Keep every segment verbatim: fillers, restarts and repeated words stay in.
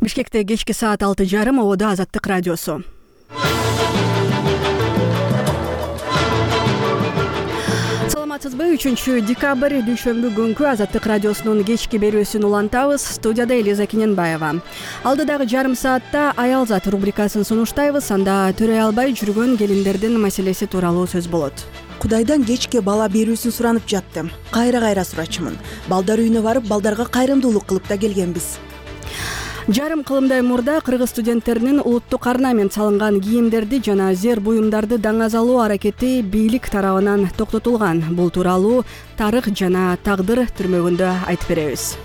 Бишкекте кечки саат алты жарым Ободо Азаттык радиосу. Саламатсызбы? үчүнчү декабрь дүйшөмбү күнкү Азаттык радиосунун кечки берүүсүн улантабыз. Студияда Элиза Кененбаева. Алдыдагы жарым саатта аял зат рубрикасын сунуштайбыз. Анда төрөй албай жүргөн келиндердин маселеси тууралуу сөз болот. Кудайдан кечке бала берүүсүн суранып жатты. Кайра-кайра сурачымын. Балдар үйүнө барып, балдарга кайрымдуулук кылып да келгенбиз. Жарым кылымдай мурда кыргыз студенттеринин улуттук орнамент салынган кийимдерди жана зер буюмдарды даңазалоо аракети бийлик тарабынан токтотулган. Бул тууралуу Тарых жана Тагдыр түрмөгүндө айтып беребиз.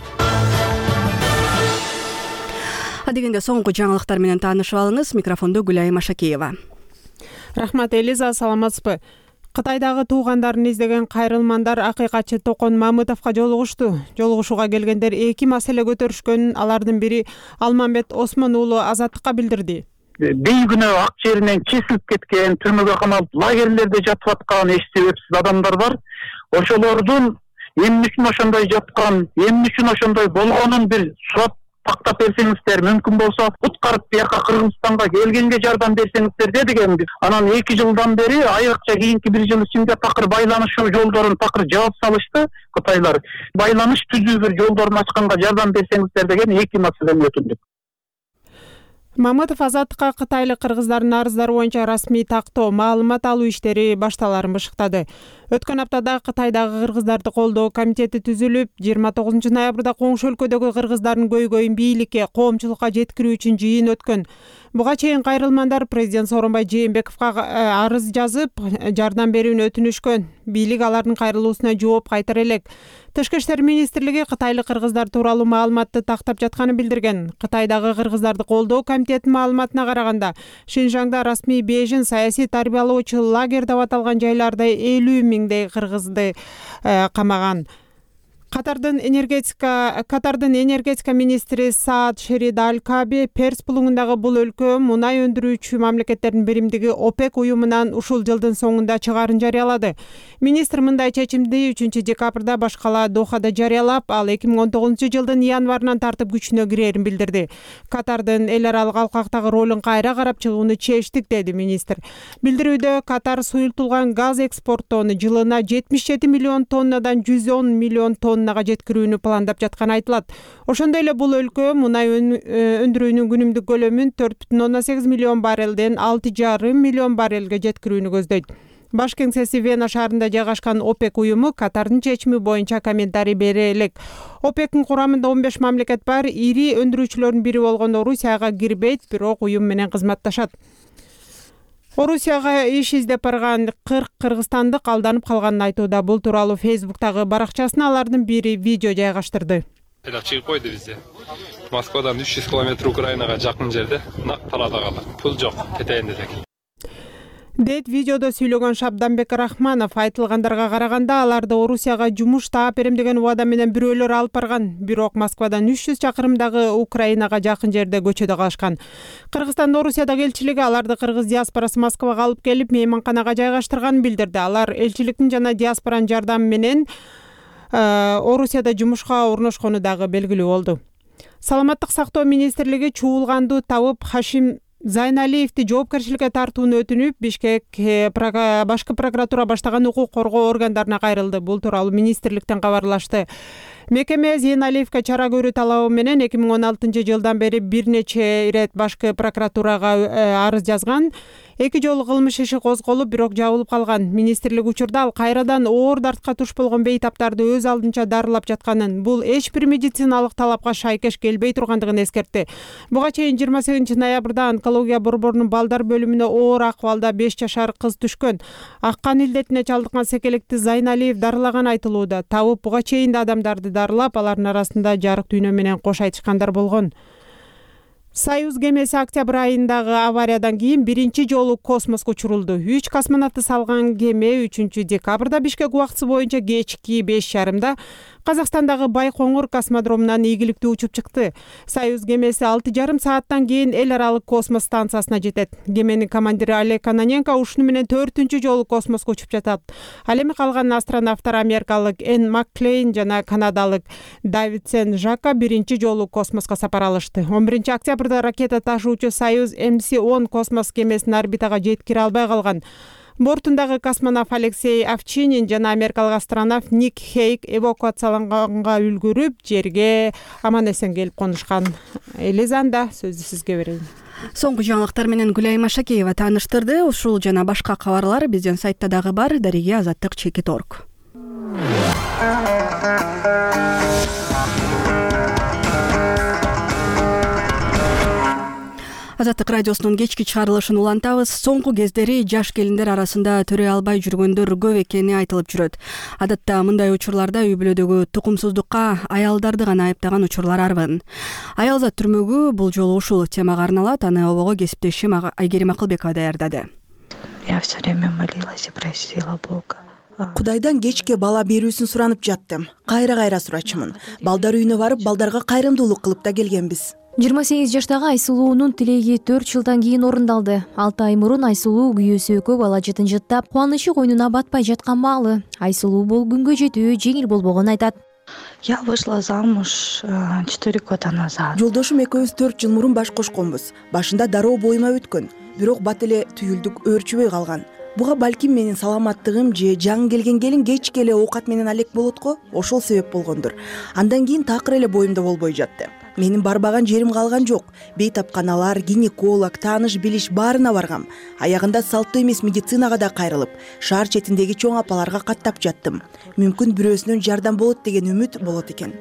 Адегенде соңку жаңылыктар менен таанышып алыңыз. Микрофондо Гүлайым Ашакеева. Рахмат, Элиза, саламатсызбы? Кытайдагы туугандарын издеген кайрылмандар акыйкатчы Токон Мамытовго жолугушту. Жолугушууга келгендер эки маселе көтөрүшкөнүн, алардын бири Алмамбет Осмон уулу Азаттыкка билдирди. Бейгүнөө ак жеринен кесилип кеткен, түрмөгө камалып, лагерлерде жатып аткан эч себепсиз адамдар бар. Ошолордун эмне үчүн ошондой жаткан, эмне үчүн ошондой болгонун бир сурап тактап берсеңиздер, мүмкүн болсо куткарып бияка Кыргызстанга келгенге жардам берсеңиздер дегенбиз. Анан эки жылдан бери айрыкча кийинки бир жыл ичинде такыр байланышуу жолдорун такыр жаап салышты Кытайлар. Байланыш түзүү бир жолдорун ачканга жардам берсеңиздер деген эки маселени өтүндүк. Мамытов Азаттыкка кытайлык кыргыздардын арыздары боюнча расмий тактоо, маалымат алуу иштери башталарын бышыктады. Өткөн аптада Кытайдагы кыргыздарды колдоо комитети түзүлүп, жыйырма тогузунчу ноябрда коңшу өлкөдөгү кыргыздардын көйгөйүн бийликке, коомчулукка жеткирүү үчүн жыйын өткөн. Буга чейин кайрылмандар президент Сооронбай Жээнбековго арыз жазып, жардам берүүнү өтүнүшкөн. Бийлик алардын кайрылуусуна жооп кайтара элек. Тышкы иштер министрлиги кытайлык кыргыздар тууралуу маалыматты тактап жатканын билдирген. Кытайдагы кыргыздарды колдоо комитетинин маалыматына караганда, Шинжаңда расмий Бейжин саясий тарбиялоочу лагерь деп аталган жайларда элүү миңдей кыргызды камаган. Катардын энергетика Катардын энергетика министри Саад Шерид Аль-Каби Перс булуңундагы бул өлкө мунай өндүрүүчү мамлекеттердин биримдиги ОПЕК уюмунан ушул жылдын соңунда чыгаарын жарыялады. Министр мындай чечимди үчүнчү декабрда башкала Дохада жарыялап, ал эки миң он тогузунчу жылдын январынан тартып күчүнө кирерин билдирди. Катардын эл аралык алкактагы ролун кайра карап чыгууну чечтик, деди министр. Билдирүүдө Катар суюлтулган газ экспорттоону жылына жетимиш жети миллион тоннадан жүз он миллион тонна жеткирүүнү пландап жатканы айтылат. Ошондой эле бул өлкө мунай өндүрүүнүн күнүмдүк көлөмүн төрт бүтүн ондон сегиз миллион баррелден алты жарым миллион баррелге жеткирүүнү көздөйт. Баш кеңсеси Вена шаарында жайгашкан ОПЕК уюму Катардын чечими боюнча комментарий бере элек. ОПЕКтин курамында он беш мамлекет бар, ири өндүрүүчүлөрдүн бири болгон Орусияга кирбейт, бирок уюм менен кызматташат. Орусияга иш издеп барган кырк кыргызстандык алданып калганын айтууда. Бул тууралуу Фейсбуктагы баракчасына алардын бири видео жайгаштырды. Чыгып койду бизде. Москвадан үч жүз километр Украинага жакын жерде, нак талаада калат. Пул жок, кетейин десек. Дейт видеодо сүйлөгөн Шабданбек Рахманов. Айтылгандарга караганда, аларды Орусияга жумуш таап берем деген убада менен бирөөлөр алып барган. Бирок Москвадан үч жүз чакырымдагы Украинага жакын жерде көчөдө калышкан. Кыргызстанда Орусиядагы элчилиги аларды кыргыз диаспорасы Москвага алып келип, мейманканага жайгаштырганын билдирди. Алар элчиликтин жана диаспоранын жардамы менен Орусияда жумушка орношкону дагы белгилүү болду. Саламаттык сактоо министрлиги чуулганду табып Хашим Зайналиевди жоопкерчиликке тартууну өтүнүп, Бишкек башкы прокуратура баштаган укук коргоо органдарына кайрылды. Бул тууралуу министрликтен кабарлашты. Мекеме Зайналиевге чара көрүү талабы менен эки миң он алтынчы жылдан бери бир нече ирет башкы прокуратурага арыз жазган. Эки жолу кылмыш иши козголуп, бирок жабылып калган. Министрлик учурда ал кайрадан оор дартка туш болгон бейтаптарды өз алдынча дарылап жатканын, бул эч бир медициналык талапка шайкеш келбей тургандыгын эскертти. Буга чейин жыйырма сегизинчи ноябрда онкология борборунун балдар бөлүмүнө оор акыбалда беш жашар кыз түшкөн. Аккан илдетине чалдыккан секелекти Зайналиев дарылаган айтылууда. Табып буга чейин да адамдарды дарылап, алардын арасында жарык дүйнө менен кош айтышкандар болгон. Союз кемеси октябрь айындагы авариядан кийин биринчи жолу космоско учурулду. үч космонавтты салган кеме үчүнчү декабрда Бишкек убактысы боюнча кечки беш жарымда Казакстандагы Байкоңур космодромунан ийгиликтүү учуп чыкты. Союз кемеси алты жарым сааттан кийин эл аралык космос станциясына жетет. Кеменин командири Олег Кононенко ушуну менен төртүнчү жолу космоско учуп жатат. Ал эми калган астронавттар америкалык Энн Макклейн жана канадалык Давидсен Жака биринчи жолу космоско сапар алышты. он биринчи октябрда ракета ташуучу Союз эм си он космос кемесин орбитага жеткире албай калган. Бортундагы космонавт Алексей Овчинин жана америкалык астронавт Ник Хейк эвакуацияланганга үлгүрүп, жерге аман эсен келип конушкан. Элизанда сөздү сизге берейин. Соңку жаңылыктар менен Гүлайым Ашакеева тааныштырды. Ушул жана башка кабарлар биздин сайтта дагы бар. Дариге азаттык чекит точка орг. Азаттык радиосунун кечки чыгарылышын улантабыз. Соңку кездери жаш келиндер арасында төрөй албай жүргөндөр көп экени айтылып жүрөт. Адатта мындай учурларда үй бүлөдөгү тукумсуздукка аялдарды гана айыптаган учурлар арбын. Аялзат түрмөгү бул жолу ушул темага арналат. Аны обого кесиптешим Айгерим Акылбекова даярдады. Я все время молилась и просила Бога. Кудайдан кечке бала берүүсүн суранып жаттым. Кайра-кайра сурачымын. Балдар үйүнө барып, балдарга кайрымдуулук кылып да келгенбиз. жыйырма сегиз жаштагы Айсулуунун тилеги төрт жылдан кийин орундалды. алты ай мурун Айсулуу күйөөсү экөө бала жытынжыттап, кубанычы койнуна батпай жаткан маалы. Айсулуу бул күнгө жетүү жеңил болбогонун айтат. Я вышла замуж четыре года назад. Жолдошум экөөбүз төрт жыл мурун баш кошконбуз. Башында дароо боюма өткөн, бирок бат эле түйүлдүк өөрчүбөй калган. Буга балким менин саламаттыгым же жаңы келген келин кечке эле оокат менен алек болот го, ошол себеп болгондур. Андан кийин такыр эле боюмда болбой жатты. Менин барбаган жерим калган жок. Бейтапканалар, гинеколог, тааныш билиш баарына баргам. Аягында салттуу эмес медицинага да кайрылып, шаар четиндеги чоң апаларга каттап жаттым. Мүмкүн бирөөсүнөн жардам болот деген үмүт болот экен.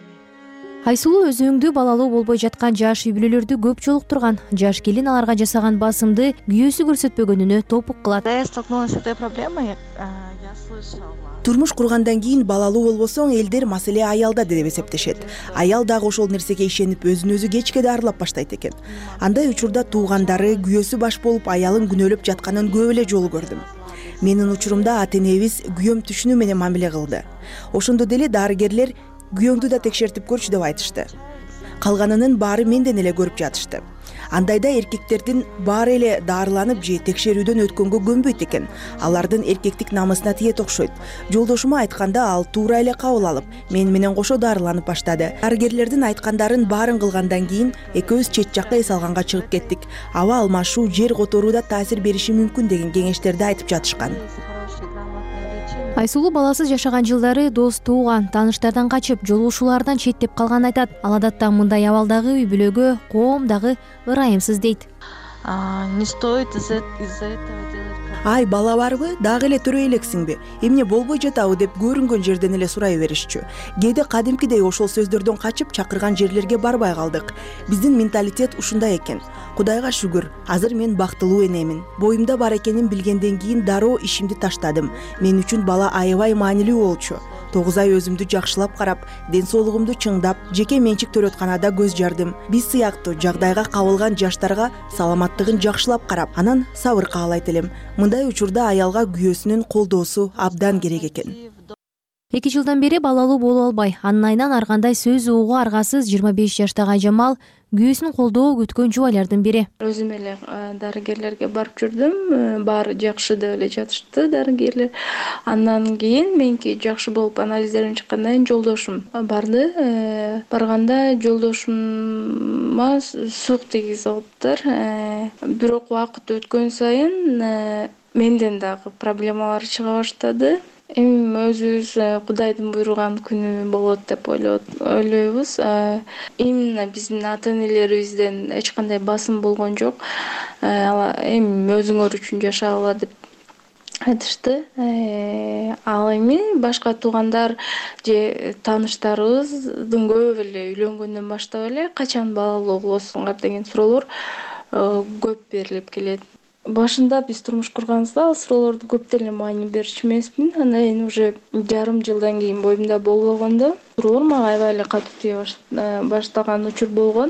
Айсулуу өзүңдүү балалуу болбой жаткан жаш үй бүлөлөрдү көп жолуктурган. Жаш келин аларга жасаган басымды күйөөсү көрсөтпөгөнүнө топук кылат. Когда я столкнулась с этой проблемой, я слышала. Турмуш кургандан кийин балалуу болбосоң элдер маселе аялда деп эсептешет. Аял дагы ошол нерсеге ишенип өзүн өзү кечке дарылап баштайт экен. Андай учурда туугандары күйөөсү баш болуп аялын күнөөлөп жатканын көп эле жолу көрдүм. Менин учурумда ата энебиз күйөөм түшүнүү менен мамиле кылды. Ошондо деле дарыгерлер күйөөңдү да текшертип көрчү деп айтышты. Калганынын баары менден эле көрүп жатышты. Андайда эркектердин баары эле даарыланып же текшерүүдөн өткөнгө көнбөйт экен. Алардын эркектик намысына тиет окшойт. Жолдошума айтканда ал туура эле кабыл алып, мен менен кошо даарыланып баштады. Дарыгерлердин айткандарын баарын кылгандан кийин экөөбүз чет жакка эс алганга чыгып кеттик. Аба алмашуу, жер которуу да таасир бериши мүмкүн деген кеңештерди айтып жатышкан. Айсулуу баласыз жашаган жылдары дос, тууган, тааныштардан качып, жолугушуулардан четтеп калганын айтат. Ал адатта мындай абалдагы үй бүлөгө коом дагы ырайымсыз дейт. Не стоит из этого делать. Ай, бала барбы? Дагы эле төрөй элексиңби? Эмне болбой жатабы деп көрүнгөн жерден эле сурай беришчү. Кээде кадимкидей ошол сөздөрдөн качып чакырган жерлерге барбай калдык. Биздин менталитет ушундай экен. Кудайга шүгүр, азыр мен бактылуу энемин. Боюмда бар экенин билгенден кийин дароо ишимди таштадым. Мен үчүн бала аябай маанилүү болчу. тогуз ай өзүмдү жакшылап карап, ден соолугумду чыңдап, жеке менчик төрөтканада көз жардым. Биз сыяктуу жагдайга кабылган жаштарга саламаттыгын жакшылап карап, анан сабыр каалайт элем. Мындай учурда аялга күйөөсүнүн колдоосу абдан керек экен. эки жылдан бери балалуу боло албай, анын айынан ар кандай сөз угууга аргасыз жыйырма беш жаштагы Айжамал күйөөсүн колдоо күткөн жубайлардын бири. Өзүм эле дарыгерлерге барып жүрдүм. Баары жакшы деп эле жатышты дарыгерлер. Андан кийин меники жакшы болуп анализдерим чыккандан кийин жолдошум барды. Барганда жолдошума сук тийгизип алыптыр. Бирок убакыт өткөн сайын менден дагы проблемалар чыга баштады. Эми өзүбүз Кудайдын буйруган күнү болот деп ойлойбуз. Именно биздин ата энелерибизден эч кандай басым болгон жок. Эми өзүңөр үчүн жашагыла деп айтышты. Ал эми башка туугандар же тааныштарыбыздын көп эле үйлөнгөндөн баштап эле качан балалуу болосуңар деген суроолор көп берилип келет. Башында биз турмуш курганыбызда ал суроолорду көп деле маани берчү эмесмин. Анан эми уже жарым жылдан кийин боюмда болгондо суроолор мага аябай эле катуу тие баштаган учур болгон.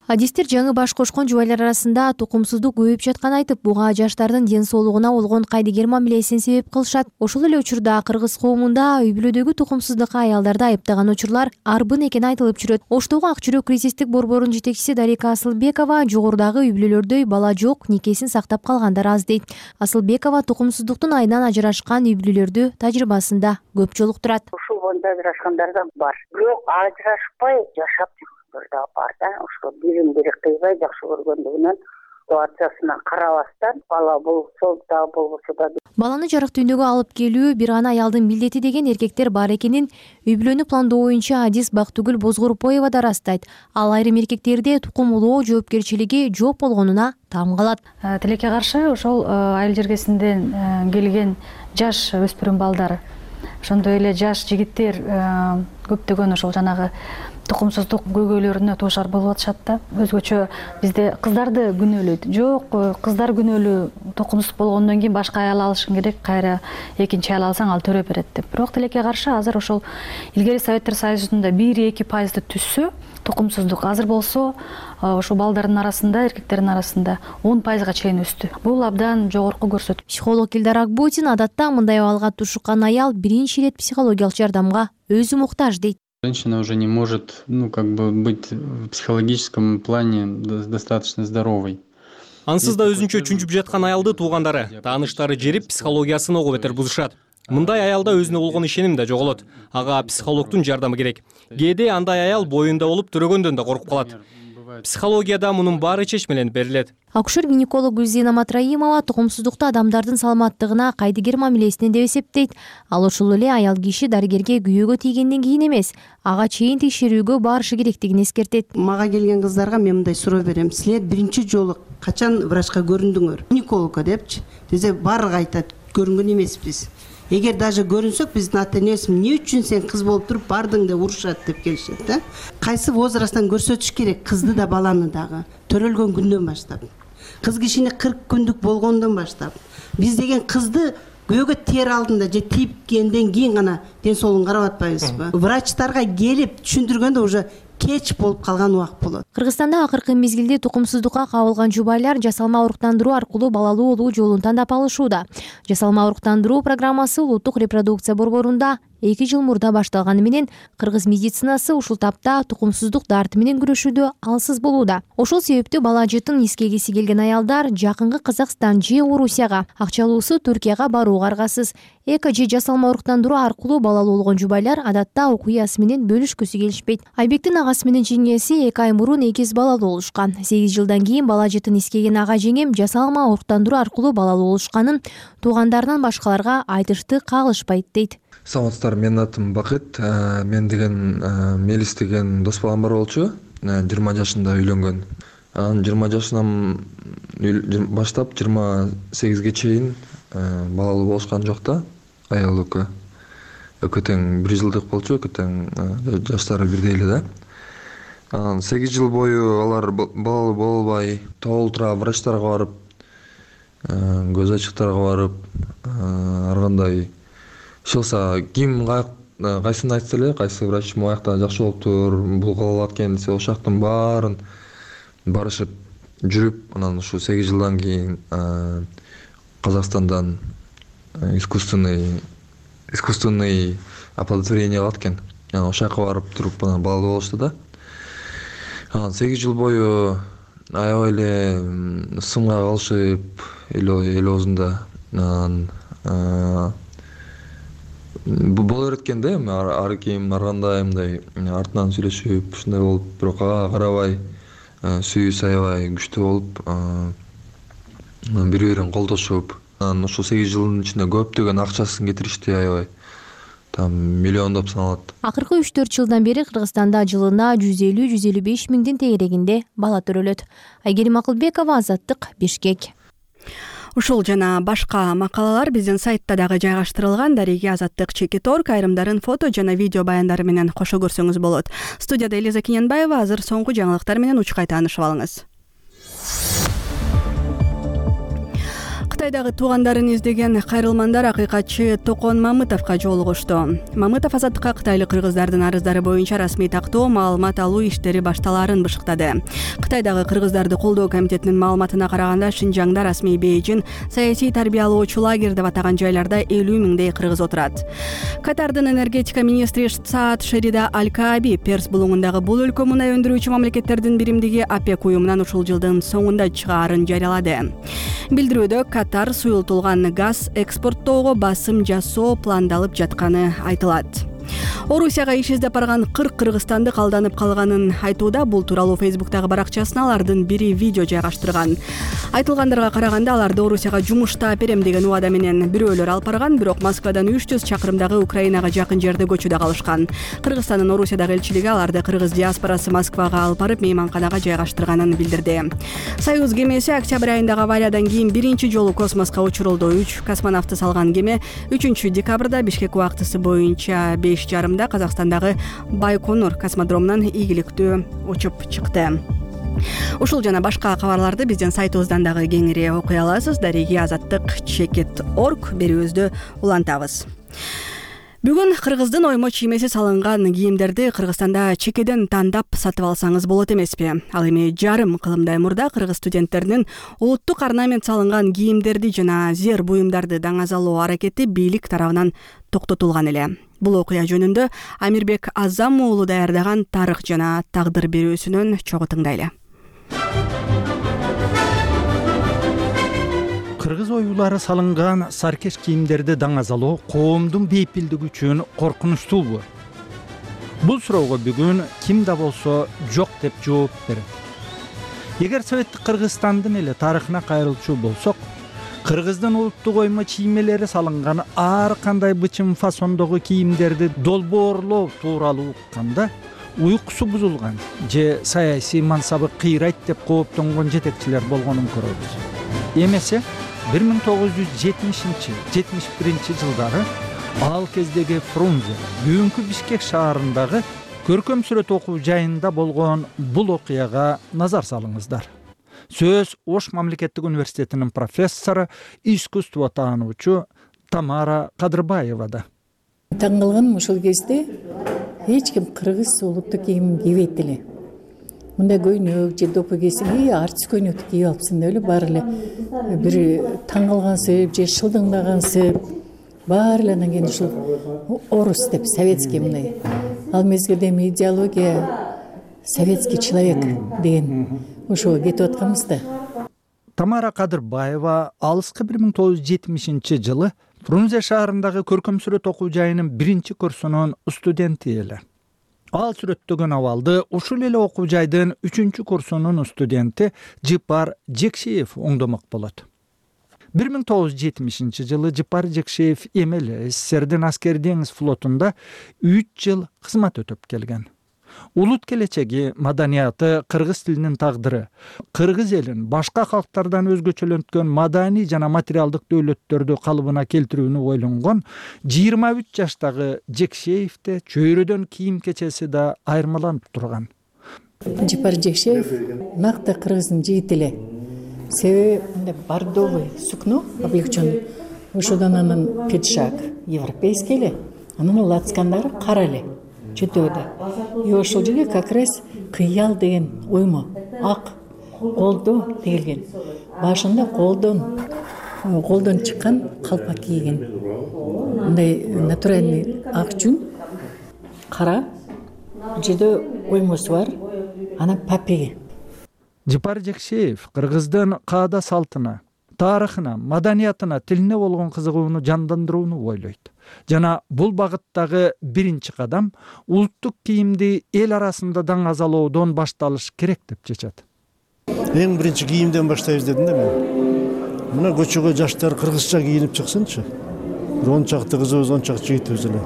Адистер жаңы баш кошкон жубайлар арасында тукумсуздук көбөйүп жатканын айтып, буга жаштардын ден соолугуна болгон кайдыгер мамилесин себеп кылышат. Ошол эле учурда кыргыз коомунда үй бүлөдөгү тукумсуздукка аялдарды айыптаган учурлар арбын экени айтылып жүрөт. Оштогу Ак жүрөк кризистик борборунун жетекчиси Дарика Асылбекова жогорудагы үй бүлөлөрдөй бала жок, никесин сактап калгандар аз дейт. Асылбекова тукумсуздуктун айынан ажырашкан үй бүлөлөрдү тажрыйбасында көп жолуктурат. Ушул боюнда ажырашкандар да бар. Бирок ажырашпай жашап жүргөндөр да бар да. Ошо бирин бири кыйбай жакшы көргөндүгүнөн ситуациясына карабастан бала болсо да болбосо да баланы жарык дүйнөгө алып келүү бир гана аялдын милдети деген эркектер бар экенин үй бүлөнү пландоо боюнча адис Бактыгүл Бозгорупоева да ырастайт. Ал айрым эркектерде тукум улоо жоопкерчилиги жок болгонуна таң калат. Тилекке каршы ошол айыл жергесинден келген жаш өспүрүм балдар, ошондой эле жаш жигиттер көптөгөн ошол жанагы тукумсуздук көйгөйлөрүнө туушар болуп атышат да. Өзгөчө бизде кыздарды күнөөлөйт. Жок, кыздар күнөөлүү тукумсуз болгондон кийин башка аял алышың керек, кайра экинчи аял алсаң ал төрөп берет деп. Бирок тилекке каршы азыр ошол илгери Советтер Союзунда бир-эки пайызды түзсө тукумсуздук, азыр болсо ошол балдардын арасында, эркектердин арасында он пайызга чейин өстү. Бул абдан жогорку көрсөткүч. Психолог Илдар Акбутин адатта мындай абалга тушуккан аял биринчи ирет психологиялык жардамга өзү муктаж дейт. Женщина уже не может, ну, как бы быть в психологическом плане достаточно здоровой. Ансыз да өзүнчө чүнчүп жаткан аялды туугандары, тааныштары жерип психологиясын ого бетер бузушат. Мындай аялда өзүнө болгон ишеним да жоголот. Ага психологдун жардамы керек. Кээде андай аял боюнда болуп төрөгөндөн да коркуп калат. Психологияда мунун баары чечмеленип берилет. Акушер-гинеколог Гүлзина Матраимова тукумсуздукта адамдардын саламаттыгына кайдыгер мамилесинен деп эсептейт. Ал ошол эле аял киши дарыгерге күйөөгө тийгенден кийин эмес, ага чейин текшерүүгө барышы керектигин эскертет. Мага келген кыздарга мен мындай суроо берем. Силер биринчи жолу качан врачка көрүндүңөр? Гинекологко депчи. Дезе баары айтат, көрүнгөн эмеспиз. Эгер даже көрүнсөк биздин ата-энебиз эмне үчүн сен кыз болуп туруп бардың деп урушат деп келишет да. Кайсы возрасттан көрсөтүш керек кызды да баланы дагы? Төрөлгөн күндөн баштап. Кыз кишини кырк күндүк болгондон баштап. Биз деген кызды күйөөгө тер алдында же тийипкенден кийин гана ден соолугун карап атпайбызбы? Врачтарга келип түшүндүргөндө уже кеч болуп калган убак болот. Кыргызстанда акыркы мезгилде тукумсуздукка кабылган жубайлар жасалма уруктандыруу аркылуу балалуу болуу жолун тандап алышууда. Жасалма уруктандыруу программасы улуттук репродукция борборунда эки жыл мурда башталганы менен кыргыз медицинасы ушул тапта тукумсуздук дарты менен күрөшүүдө алсыз болууда. Ошол себептүү бала жытын искегиси келген аялдар жакынкы Казакстан же Орусияга, акчалуусу Түркияга барууга аргасыз. Эко же жасалма уруктандыруу аркылуу балалуу болгон жубайлар адатта окуясы менен бөлүшкүсү келишпейт. Айбектин агасы менен жеңеси эки ай мурун экиз балалуу болушкан. сегиз жылдан кийин бала жытын искеген ага жеңем жасалма уруктандыруу аркылуу балалуу болушканын туугандарынан башкаларга айтышты кагылышпайт дейт. Саламатсыздар, менин атым Бакыт. Мен деген Мелис деген дос балам бар болчу. жыйырма жашында үйлөнгөн. Анан жыйырма жашынан баштап жыйырма сегизге чейин балалуу болушкан жок да. Аял экөө. Экөө тең бир жылдык болчу, экөө тең жаштары бирдей эле да. Анан сегиз жыл бою алар балалуу боло албай, толтура врачтарга барып, көз ачыктарга барып, ар кандай шылса ким кайсын айтса эле, кайсы врач моякта жакшы болуптур, бул калат экен десе, ошол жактын баарын барышып жүрүп, анан ушу сегиз жылдан кийин Казакстандан искусственный искусственный оплодотворение кылат экен. Анан ошол жака барып туруп анан балалуу болушту да. Анан сегиз жыл бою аябай эле сымга калышып, эл оозунда анан боло берет экен да, ар ким ар кандай мындай артынан сүйлөшүп, ушундай болуп, бирок ага карабай, сүйүүсү аябай күчтүү болуп, бири-бирин колдошуп, анан ушул сегиз жылдын ичинде көптөгөн акчасын кетиришти аябай. Там миллиондоп саналат. Акыркы үч төрт жылдан бери Кыргызстанда жылына жүз элүү жүз элүү беш миңдин тегерегинде бала төрөлөт. Айгерим Акылбекова, Азаттык, Бишкек. Ушул жана башка макалалар биздин сайтта дагы жайгаштырылган. Дареги Азаттык чекит точка орг айрымдарын фото жана видео баяндары менен кошо көрсөңүз болот. Студияда Элиза Кененбаева, азыр соңку жаңылыктар менен учкай таанышып алыңыз. Кытайдагы туугандарын издеген кайрылмандар акыйкатчы Токон Мамытовго жолугушту. Мамытов азаттыкка кытайлык кыргыздардын арыздары боюнча расмий тактоо маалымат алуу иштери башталаарын бышыктады. Кытайдагы кыргыздарды колдоо комитетинин маалыматына караганда, Шинжаңда расмий бейжин саясий тарбиялоочу лагерь деп атаган жайларда элүү миңдей кыргыз отурат. Катардын энергетика министри Саад Шерида Аль-Кааби Перс булуңундагы бул өлкө мунай өндүрүүчү мамлекеттердин биримдиги ОПЕК уюмунан ушул жылдын соңунда чыгаарын жарыялады. Билдирүүдө Катар суюлтулган газ экспорттоого басым жасоо пландалып жатканы айтылат. Орусияга иш издеп барган кырк кыргызстандык алданып калганын айтууда. Бул тууралуу Фейсбуктагы баракчасына алардын бири видео жайгаштырган. Айтылгандарга караганда, аларды Орусияга жумушта берем деген убада менен бирөөлөр алып барган, бирок Москвадан үч жүз чакырымдагы Украинага жакын жерде көчүдө калышкан. Кыргызстандын Орусиядагы элчилиги аларды кыргыз диаспорасы Москвага алып барып мейманканага жайгаштырганын билдирди. Союз кемеси октябрь айындагы авариядан кийин биринчи жолу космоско учурулду. үч космонавтты салган кеме үчүнчү декабрда Бишкек убактысы боюнча беш жарымда Казакстандагы Байконур космодромунан ийгиликтүү учуп чыкты. Ушул жана башка кабарларды биздин сайтыбыздан дагы кеңири окуй аласыз. Дареги азаттык чекит точка орг берүүбүздү улантабыз. Бүгүн кыргыздын оймо чиймеси салынган кийимдерди Кыргызстанда чекеден тандап сатып алсаңыз болот эмеспи? Ал эми жарым кылымдай мурда кыргыз студенттеринин улуттук орнамент салынган кийимдерди жана зер буюмдарды даңазалоо аракети бийлик тарабынан токтотулган эле. Бул окуя жөнүндө Амирбек Азам уулу даярдаган тарых жана тагдыр берүүсүнөн чогуу тыңдайлы. Кыргыз оюлары салынган саркеш кийимдерди даңазалоо коомдун бейпилдиги үчүн коркунучтуубу? Бул суроого бүгүн ким да болсо жок деп жооп берет. Эгер Советтик Кыргызстандын эле тарыхына кайрылчу болсок, кыргыздын улуттук оймо чиймелери салынган ар кандай бычым фасондогу кийимдерди долбоорлоо тууралуу укканда уйкусу бузулган же саясий мансабы кыйрайт деп кооптонгон жетекчилер болгонун көрөбүз. Эмесе бир миң тогуз жүз жетимишинчи — жетимиш биринчи жылдары ал кездеги Фрунзе бүгүнкү Бишкек шаарындагы көркөм сүрөт окуу жайында болгон бул окуяга назар салыңыздар. Сөз Ош мамлекеттик университетинин профессору, искусство таануучу Тамара Кадырбаевада. Таң калганым ушул кезде эч ким кыргыз улуттук кийимин кийбейт эле. Мындай көйнөк же допу кийсең, "Ий, артист көйнөктү кийип алыпсың" деп эле баары эле бир таң калгансып же шылдыңдагансып, баары эле анан кийин ушул орус деп, советский мындай. Ал мезгилде эми идеология советский человек деген ошого кетип атканбыз да. Тамара Кадырбаева алыскы бир миң тогуз жүз жетимишинчи жылы Фрунзе шаарындагы көркөм сүрөт окуу жайынын биринчи курсунун студенти эле. Ал сүрөттөгөн абалды ушул эле окуу жайдын үчүнчү курсунун студенти Жыпар Жекшиев оңдомок болот. бир миң тогуз жүз жетимишинчи жылы Жыпар Жекшиев эми эле СССРдин аскер деңиз флотунда үч жыл кызмат өтөп келген. Улут келечеги, маданияты, кыргыз тилинин тагдыры, кыргыз элин башка калктардан өзгөчөлөнткөн маданий жана материалдык дөөлөттөрдү калыбына келтирүүнү ойлонгон жыйырма үч жаштагы Жекшиевде чөйрөдөн кийим кечеси да айырмаланып турган. Жыпар Жекшиев накты кыргыздын жигити эле. Себеби мындай бордовый сукно облегченный. Ошодон анан пиджак европейский эле, анан лацкандары кара эле. Чөтөөдө. И ошол жерге как раз кыял деген оймо, ак колдо тегилген. Башында колдон колдон чыккан калпак кийген. Мындай натуральный ак жүн, кара. Жерде оймосу бар. Анан папеги. Жыпар Жекшиев кыргыздын каада салтына, тарыхына, маданиятына, тилине болгон кызыгууну жандандырууну ойлойт. Жана бул багыттагы биринчи кадам улуттук кийимди эл арасында даңазалоодон башталыш керек деп чечет. Эң биринчи кийимден баштайбыз дедим да мен. Мына көчөгө жаштар кыргызча кийинип чыксынчы. он чакты кызыбыз, он чакты жигитибиз эле.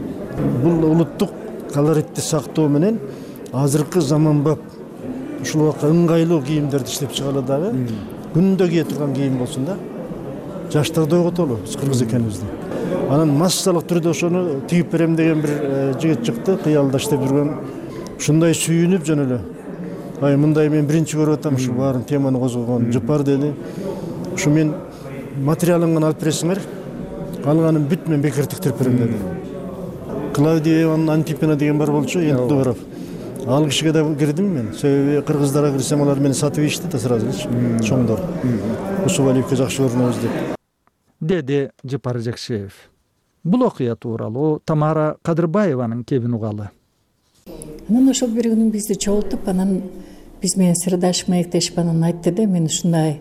Бул улуттук колоритти сактоо менен азыркы заманбап ушул убакка ыңгайлуу кийимдерди иштеп чыгалы дагы. Күндө кие турган кийим болсун да. Жаштарды ойготолу биз кыргыз экенибизди. Анан массалык түрдө ошону тигип берем деген бир жигит чыкты, кыялда иштеп жүргөн. Ушундай сүйүнүп жөн эле. Ай мындай мен биринчи көрүп атам, ушу баарын теманы козгогон Жыпар деди. Ушу мен материалын гана алып бересиңер, калганын бүт мен бекер тиктирип берем деди. Клаудия Ивановна Антипина деген бар болчу, енді добрап. Ал кишиге да кирдим мен. Себеби кыргыздарға кирсем алар мени сатып ийишти да сразу элечи. Чоңдор. Усубалиевке жакшы көрүнөбүз деп. Деди Жапар Жакшеев. Бул окуя тууралуу Тамара Кадырбаеванын кебин угалы. Анан ошол бир күнү бизди чогултуп, анан биз менен сырдашып маектешип анан айтты да, мен ушундай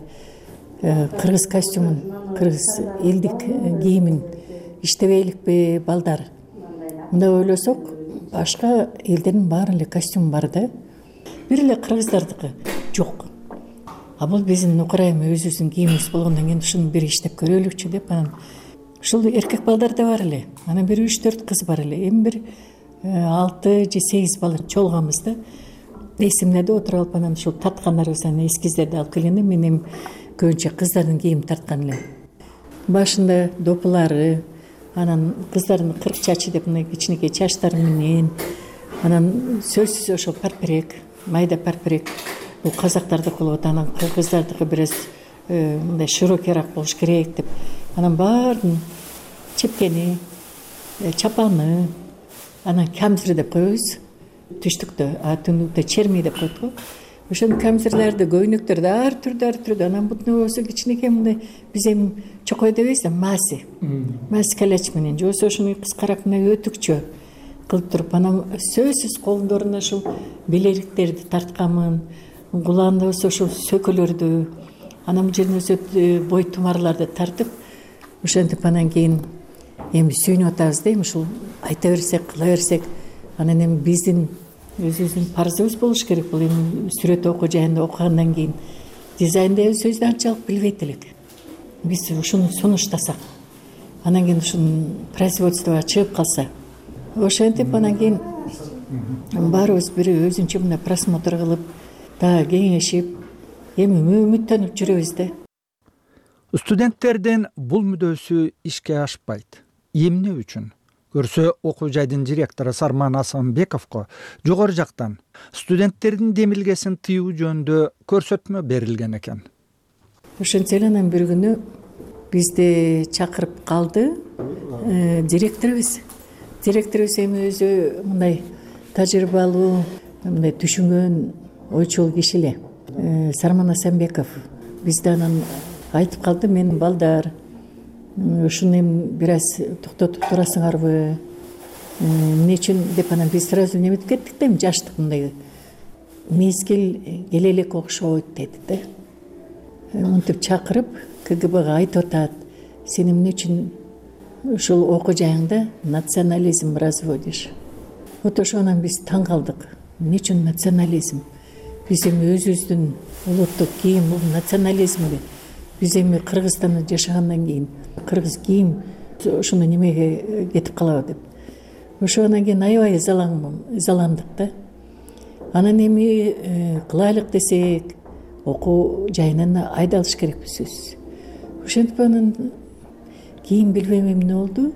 кыргыз костюмун, кыргыз элдик кийимин иштебейликпи балдар? Мындай ойлосок, башка элдердин баары эле костюм бар да. Бир эле кыргыздардыкы жок. А бул биздин украйым өзүбүздүн кийимибиз болгондон кийин ушуну бир иштеп көрөлүкчү деп анан ушул эркек балдар да бар эле. Анан бир үч төрт кыз бар эле. Эми бир алты же сегиз бала чолганбыз да. Эсимде отуруп алып анан ушул тарткандарыбыздан эскиздерди алып келгенде мен эми көбүнчө кыздардын кийимин тарткан элем. Башында допулары, анан кыздардын кырк чачы деп мындай кичинекей чачтары менен, анан сөзсүз ошол парперек, майда парперек. Бул казактардыкы болот, анан кыргыздардыкы бир аз мындай широкийраак болуш керек деп. Анан баарын чепкени, чапаны, анан камзыр деп коебуз. Түштүктө, а түндүктө черми деп коет го. Ошол камзырларды, көйнөктөрдү ар түрдүү, ар түрдүү. Анан бутуну болсо кичинекей мындай биз эми чокой дебейбиз да, маси. Маси калач менен, же болсо ошону кыскараак мындай өтүкчө кылып туруп, анан сөзсүз колдоруна ушул белериктерди тартканмын. Кулагында болсо ошол сөкөлөрдү, анан бул жерине болсо бой тумарларды тартып, ошентип анан кийин эми сүйүнүп атабыз да, эми ушул айта берсек, кыла берсек, анан эми биздин өзүбүздүн парызыбыз болуш керек. Бул эми сүрөт окуу жайында окугандан кийин дизайндагы сөздү анчалык билбейт элек. Биз ушуну сунуштасак, анан кийин ушунун производствого чыгып калса, ошентип анан кийин баарыбыз бир өзүнчө мындай просмотр кылып, да кеңешип, эми үмүттөнүп жүрөбүз да. Студенттердин бул мүдөөсү ишке ашпайт. Эмне үчүн? Көрсө окуу жайдын директору Сарман Асанбековго жогору жактан студенттердин демилгесин тыюу жөнүндө көрсөтмө берилген экен. Ошентсе эле анан бир күнү бизди чакырып калды директорубуз. Директорубуз эми өзү мындай тажрыйбалуу, мындай түшүнгөн, ойчул киши эле. Сарман Асанбеков бизди анан айтып калды, мен балдар ушуну эми бир аз токтотуп турасыңарбы? Эмне үчүн деп анан биз сразу неметип кеттик да, эми жаштык мындай мезгил келе элек окшойт деди да. Мынтип чакырып КГБга айтып атат, сен эмне үчүн ушул окуу жайыңда национализм разводишь? Вот ошондон биз таң калдык. Эмне үчүн национализм? Биз эми өзүбүздүн улуттук кийим, бул национализм эле. Биз эми Кыргызстанда жашагандан кийин кыргыз кийим ушуну немеге кетип калабы деп. Ошондон кийин аябай ызаландык да. Анан эми кылайлык десек, окуу жайынан айдалыш керекпиз сөзсүз. Ошентип анан кийин билбейм эмне болду.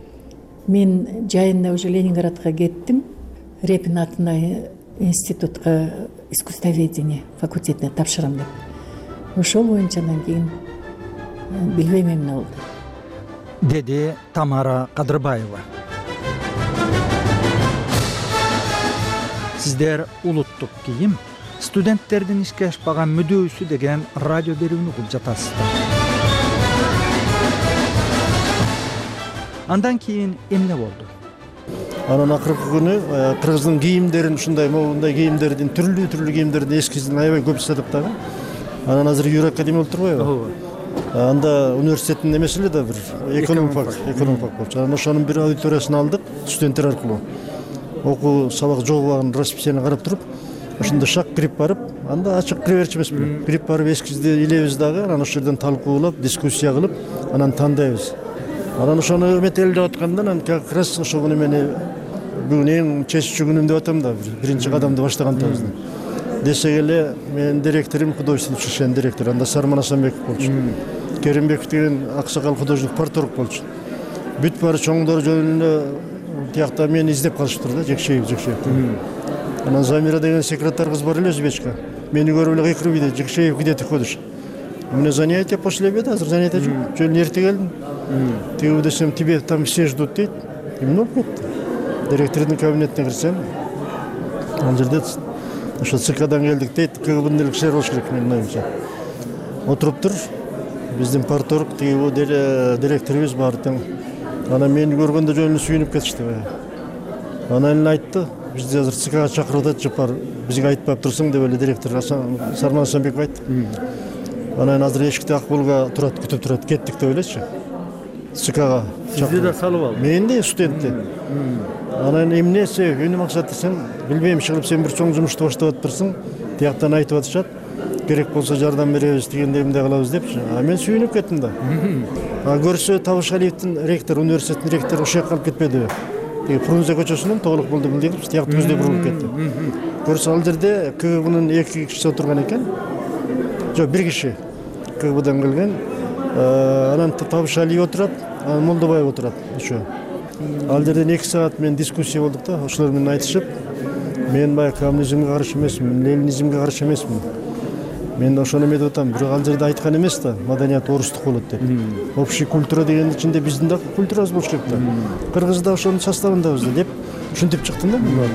Мен жайында уже Ленинградка кеттим. Репин атындагы институтка искусствоведение факультетине тапшырам деп. Ошол боюнча анан кийин билбейм эмне болду. Деди Тамара Кадырбаева. Сиздер улуттук кийим, студенттердин ишке ашпаган мүдөөсү деген радио берүүнү угуп жатасыздар. Андан кийин эмне болду? Анан акыркы күнү кыргыздын кийимдерин, ушундай моундай кийимдердин, түрлүү-түрлүү кийимдердин эскизин аябай көп сатып дагы. Анан азыр Юрак академия болуп турбайбы? Анда университеттин эмеси эле да бир экономфак, экономфак болчу. Анан ошонун бир аудиториясын алдык студенттер аркылуу. Окуу сабак жобогун расписание карап туруп, ошондо шак кирип барып, анда ачык кире берчү эмеспи. Кирип барып эскизди илебиз дагы, анан ошол жерден талкуулап, дискуссия кылып, анан тандайбыз. Анан ошону метелдеп атканда, анан как раз ошол күнү мени бүгүн эң чечүүчү күнүм деп атам да, биринчи кадамды баштагандабызды. Десек эле менин директорум художественный училищенин директору, анда Сарман Асанбеков болчу. Керимбеков деген аксакал художник парторг болчу. Бүт баары чоңдор жөнүндө тиякта мени издеп калышыптыр да, Жекшеев, Жекшеев. Анан Замира деген секретарь кыз бар эле, өзбечка. Мени көрүп эле кыйкырып иде, Жекшеев где ты ходишь? Мне занятие после обеда, азыр занятие жоқ. Жөн ерте келдім. Тегу десем, тебе там все ждут дейді. Эмне болуп кетти? Директордун кабинетине кирсем, ал жерде ошо ЦКдан келдик дейт, КГБдын эле кишилери болуш керек менин оюмча. Отуруптур, биздин парторг тигиби директорубуз бар тең. Анан мени көргөндө жөн эле сүйүнүп кетишти. Анан эле айтты, бизди азыр ЦКга чакырып атат, жапар, бизге айтпап турсуң деп эле директор Сарман Асанбеков айтты. Анан азыр эшикте Акбулга турат, күтүп турат, кеттик деп элечи. ЦКга. Сизди да салып алды. Мени да студентти. Анан эмне себеп, эмне максат десем, билбейм, чыгып сен бир чоң жумушту баштап атыпсың, тияктан айтып атышат. Керек болсо жардам беребиз дегенде эмне кылабыз депчи. А мен сүйүнүп кеттим да. А көрсө Табышалиевдин ректор, университеттин ректору ошол жака алып кетпеди. Тиги Фрунзе көчөсүнөн Толук болду билдип, тиякты көздөй бурулуп кетти. Көрсө ал жерде КГБнын эки кишиси отурган экен. Жок, бир киши КГБдан келген. Анан Табышалиев отурат, анан Молдобаев отурат. Ошо. Ал жерден эки саат мен дискуссия болдук да, ошолор менен айтышып, мен баягы коммунизмге каршы эмесмин, ленинизмге каршы эмесмин. Мен ошону эметип атам, бирок ал жерде айткан эмес да, маданият орустук болот деп. Общий культура дегендин ичинде биздин да культурабыз болуш керек да. Кыргыз да ошонун составындабыз деп түшүнтүп чыктым да мен.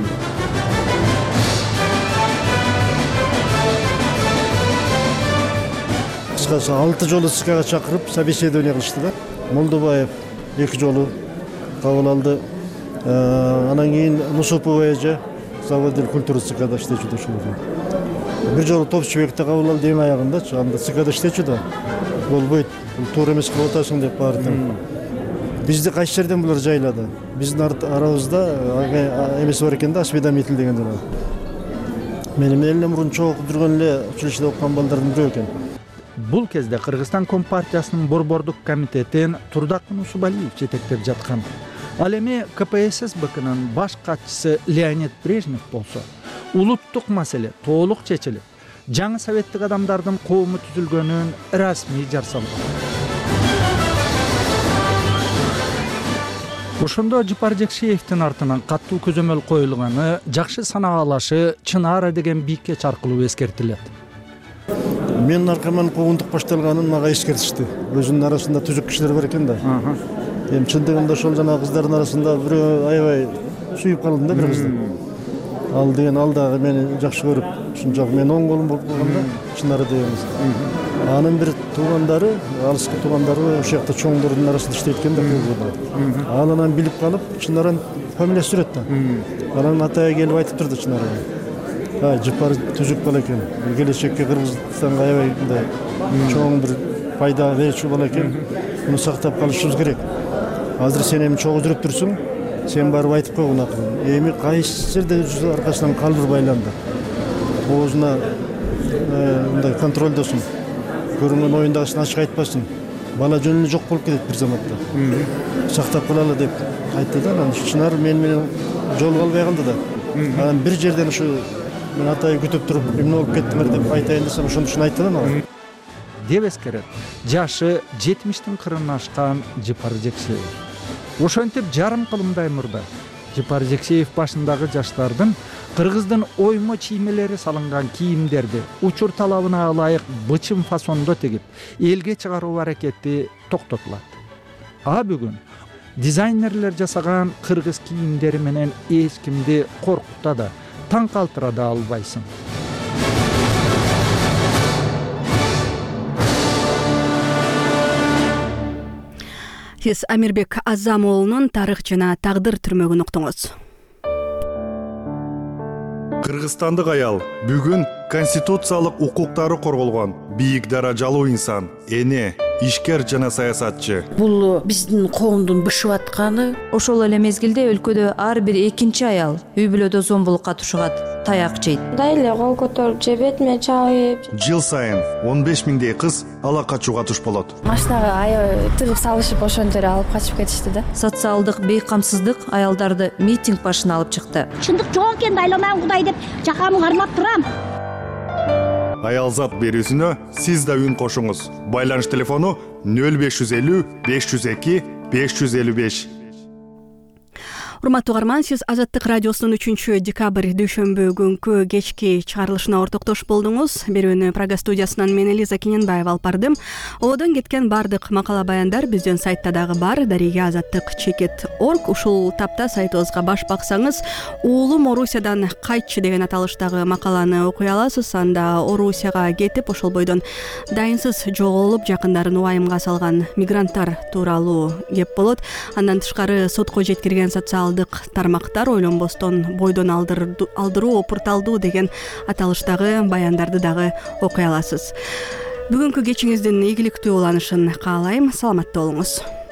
Кыскасы алты жолу ЦКга чакырып собеседование кылышты да. Молдобаев эки жолу кабыл алды. Анан кийин Нусупова эже заводитель культуры ЦКда иштечү да ошол. Бир жолу Топчубекти кабыл алды эң аягында, анда ЦКда иштечү да. Болбойт, бул туура эмес кылып атасың деп барды. Бизди кайсы жерден булар жайлады? Биздин арабызда эмес бар экен да, осведомитель деген жана. Менин эле мурун чогуу окуп жүргөн эле училищеде окуган балдардын бирөө экен. Бул кезде Кыргызстан Компартиясынын борбордук комитетин Турдакын Усубалиев жетектеп жаткан. Ал эми КПССБКнын баш катчысы Леонид Брежнев болсо, улуттук маселе толук чечилип, жаңы советтик адамдардын коому түзүлгөнүн расмий жарсалган. Ошондо Жапар Жекшеевдин артынан каттуу көзөмөл коюлганы жакшы санаалашы Чынара деген бийкеч аркылуу эскертилет. Менин аркаман куугунтук башталганын мага эскертишти. Өзүнүн арасында түзүк кишилер бар экен да. Эми чындыгында ошол жана кыздардын арасында бирөө аябай сүйүп калдым да бир кызды. Ал деген ал дагы мени жакшы көрүп, ушунчалык мен оң колум болуп калганда Чынара дегенбиз. Анын бир туугандары, алыскы туугандары ошол жакта чоңдордун арасында иштейт экен да. Ал анан билип калып, Чынаранын фамилиясы жүрөт да. Анан атайы келип айтып турду Чынарага. Ай, Жапар түзүк бала экен. Келечекке Кыргызстанга аябай чоң бир пайда берүүчү бала экен. Муну сактап калышыбыз керек. Азыр сен эми чогуу жүрүп турсуң, сен барып айтып койгун акырын. Эми кайсы жерде аркасынан калбыр байланды. Оозуна мындай контролдосун. Көрүнгөн оюндагысын ачык айтпасын. Бала жөн эле жок болуп кетет бир заматта. Сактап калалы деп айтты да. Анан Чынар мен менен жолуга албай калды да. Анан бир жерден ушу мен атайы күтүп туруп, эмне болуп кеттиңер деп айтайын десем, ошону үчүн айтты да мага. Деп эскерет, жашы жетимиштин кырына ашкан Жапар Жекшеев. Ошентип жарым кылымдай мурда Жапар Жекшеев башындагы жаштардын Кыргыздын оймо чиймелери салынган кийимдерди учур талабына ылайык бычым фасондо тигип, элге чыгаруу аракети токтотулат. А бүгүн дизайнерлер жасаган кыргыз кийимдери менен эч кимди коркута да, таң калтыра да албайсың. Сиз Амирбек Азам уулунун тарых жана тагдыр түрмөгүн уктуңуз. Кыргызстандык аял бүгүн конституциялык укуктары корголгон бийик даражалуу инсан, эне, ишкер жана саясатчы. Бул биздин коомдун бышып атканы. Ошол эле мезгилде өлкөдө ар бир экинчи аял үй бүлөдө зомбулукка тушугат, таяк жейт. Мындай эле кол көтөрүп же бетиме чабып. Жыл сайын он беш миңдей кыз ала качууга туш болот. Машинага аябай тыгып салышып ошентип алып качып кетишти да. Социалдык бейкамсыздык аялдарды митинг башына алып чыкты. Чындык жок экен, айламан Кудай деп жакамы кармап турам. Аялзат берүүсүнө сиз да үн кошуңуз. Байланыш телефону нөл беш жүз элүү беш жүз эки беш жүз элүү беш. урматтуу угарман, сиз Азаттык радиосунун үчүнчү декабрь дүйшөмбү күнкү кечки чыгарылышына ортоктош болдуңуз. Берүүнү Прага студиясынан мен Элиза Кененбаева алып бардым. Ободон кеткен бардык макала баяндар биздин сайтта дагы бар. Дариге азаттык чекит точка орг. Ушул тапта сайтыбызга баш баксаңыз, уулум Орусиядан кайтчы деген аталыштагы макаланы окуй аласыз. Анда Орусияга кетип, ошол бойдон дайынсыз жоголуп, жакындарын убайымга салган мигранттар тууралуу кеп болот. Андан тышкары сотко жеткирген социалдык тармактар ойлонбостон бойдон алдыруу опурталдуу деген аталыштагы баяндарды дагы окуй аласыз. Бүгүнкү кечиңиздин ийгиликтүү уланышын каалайм. Саламатта болуңуз.